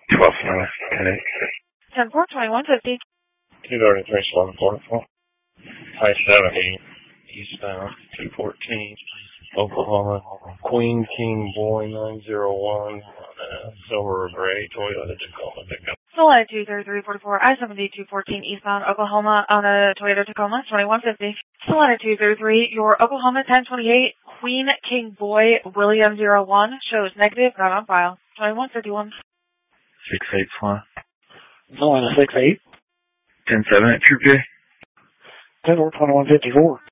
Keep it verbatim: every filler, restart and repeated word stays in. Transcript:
twelve nine, connect. ten four, twenty-one fifty. two thirty-three, seven forty-four. High seventy, eastbound, two fourteen, Oklahoma. Queen King Boy nine zero one, uh, silver or gray, Toyota Tacoma pickup. Solana two thirty-three forty-four, I seventy two fourteen eastbound Oklahoma on a Toyota Tacoma, twenty-one fifty. Solana two thirty-three, your Oklahoma ten twenty-eight, Queen King Boy William zero one, shows negative, not on file, twenty-one fifty-one. six eight fly. Solana six eight. ten seven at True K. ten four, twenty-one fifty-four.